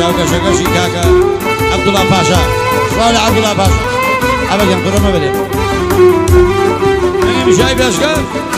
چاوکە شەکەشی کاکە عەبدوڵڵا پاشا سڵاو لە عەبدوڵڵا پاشا ئەبەگەم کڕۆمە بێ مشای بێشکە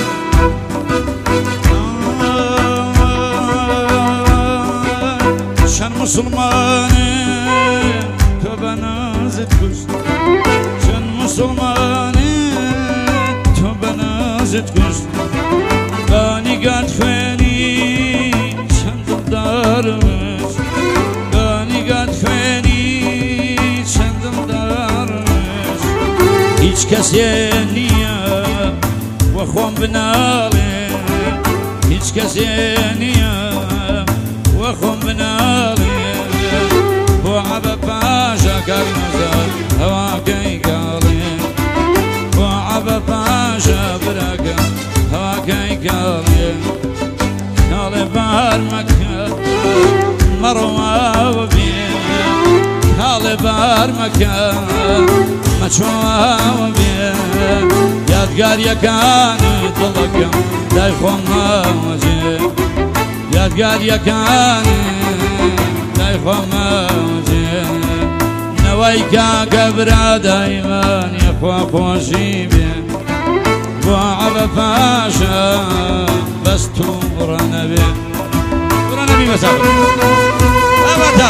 چەند مسلمانێ تۆ بە نازت کوشت چەند مسلمانێ تۆ بە نازت کوشت بانیگات خوێنی چەند دڵدارمش بانیگات خوێنی چەند دڵدارمش هیچ کەسێ نییە وە خۆم بناڵێ هیچ کەسێ نییە وە خۆم بناڵێ بۆ عەبە پاشا کاک نەزار هەواکەی گاڵێ بۆ عەبە پاشا براکە هەواکەی گاڵێ کاڵێ بار مەکە مەڕەواوە بێ کاڵێ بار مەکە مەچۆواوە بێ یادگاریەکانی دڵەکەم لای خۆم ماوەجێ یادگاریەکانی لای خۆم ماوەجێ نەوەی کاکە برادایمانی خوا خۆشی بێ بۆ عەبە پاشا بەست و ڕەنەبێ ڕەنەبی بەسابە ئەبەتا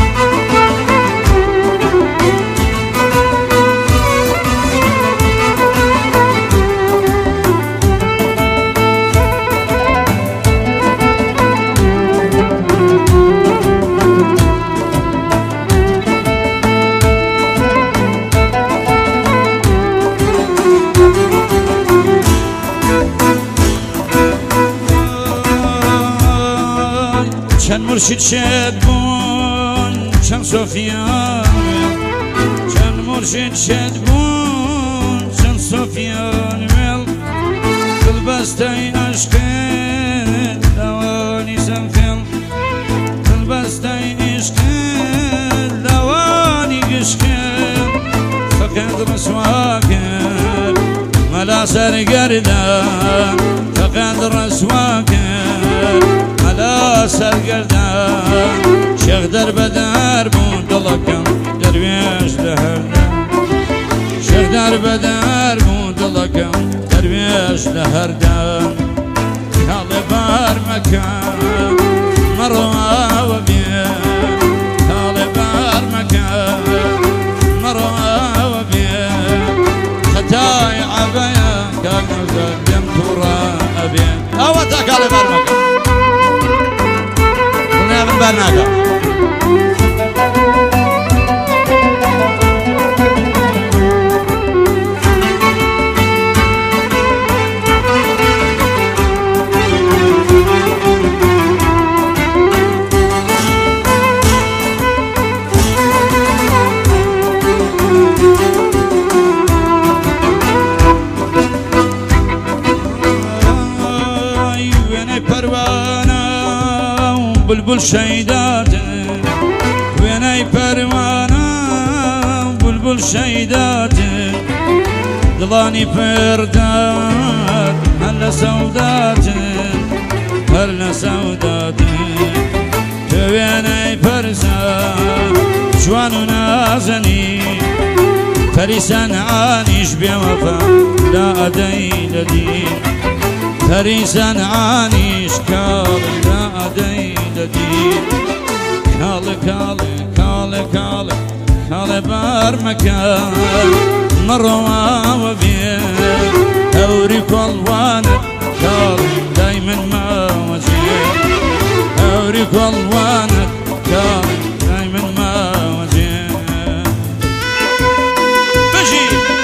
چەند مرشید شێت بوون چەند سۆفیان چەند مرشید شێت بوون چەند سۆفیان وێڵ دڵبەستەی عەشقت لەوانی زەنفێڵ دڵبەستەی عیشقت لەوانی گشکت فەقەت ڕەسواکرد مەلا سەرگەردان فەقەت ڕەسواکرد مەلا سەرگەردان شێخ دەربەدەر بوون دڵەکەم دەروێش لە هەردەم شێخ دەربەدەر بوون دڵەکەم دەروێش لە هەردەم کاڵێ بار مەکە مەڕەواوە بێ کاڵێ بار مەکە مەڕەواوە بێ خەتای عەبەیە کاک نەزار پێم تووڕە ئەبێ ئەوە تا کاڵێ بار مەکە من بار ناکە وێنەی پەروانە بلبل شەیداتن وێنەی پەروانە بلبل شەیداتن دڵانی پردات هەر لە سەوداتن هەر لە سەوداتن تۆ وێنەی پەرزە جوان و نازەنی پەریسان عانیش بێوەفا لا ئەدەی لە دین پەریسان عانیش کاڵێ لا ئەدەی لە دین کاڵێ کاڵێ کاڵێ کاڵێ کاڵێ بار مەکە مەڕەواوە بێ هەوری کۆڵوانت کاڵێ لای من ماوەجێ هەوری کۆڵوانت کاڵێ لای من ماوەجێ بژی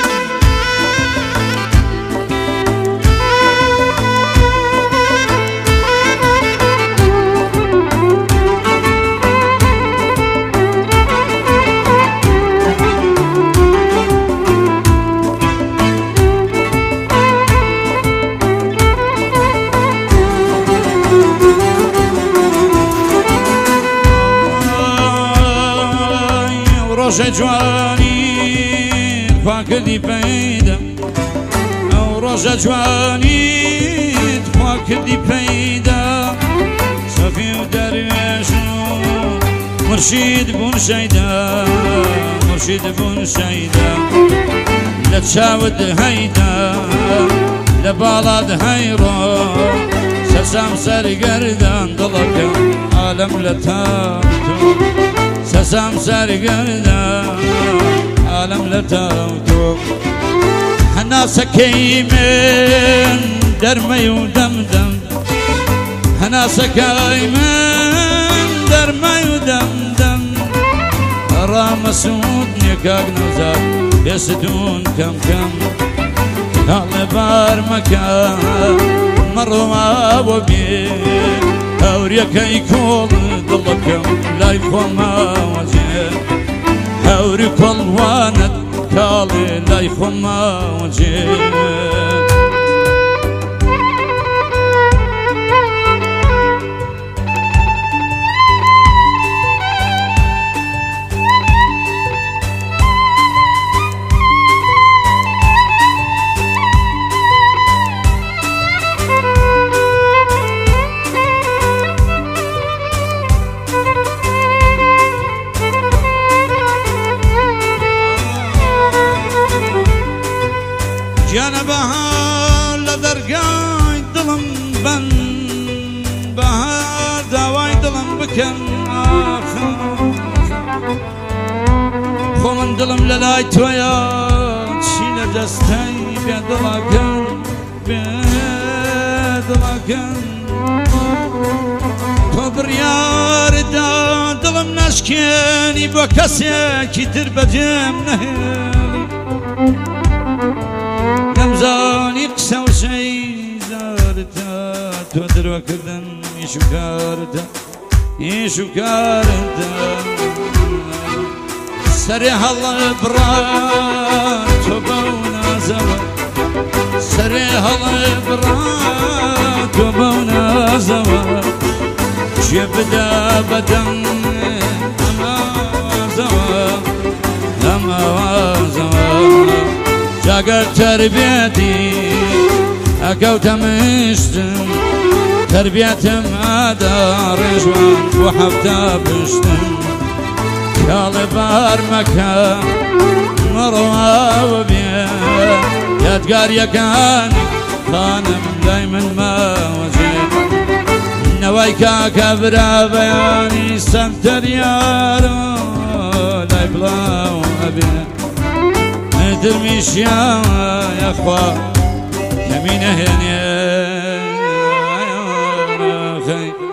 ڕۆژە جوانی خوا کردی پەیدا ئەو ڕۆژە جوانی خوا کردی پەیدا سەفی و دەروێش و مرشید بون شیدا مرشید بون شیدا لچاود هیدا لبالاد هیرو سسام سرگردان دلکم عالم لتاوتو سسام سرگردان عالم لتاوتو حنا سكي من درمي ودمدم حنا سكي من درمي ودمدم رام سود نكاك نزار يسدون كم كم قال بار مكان مروا وبي هوريك يكون ضلكم لا يكون ما وزين هوريك الواند كالي لا يكون ما وزين جانا بهار لدرقاي دلم بن بهار داواي دلم بكن آخر خو من دلم للاي تويا تشيل دستي بيدلكن بيدلكن تو بريار دا دلم نشكيني بو كسي كي تربجم نهيلي رمزاني قسا وشي زارتا تودر وكردن يشوكارتا يشوكارتا سريح الله برات وبونا زوا سريح الله برات وبونا زوا شبدا بدن أما زوا أما زوا جاگر تربیتی اکوت مشتم تربیتم ادارش و حفتا بشتم کال بار مکان مروا و بیا یادگار یکانی خانم دایمن ما وزید نوای کاکا برا بیانی سمتر یارو لای بلاو ابیا درميش يا اخوة يمين هني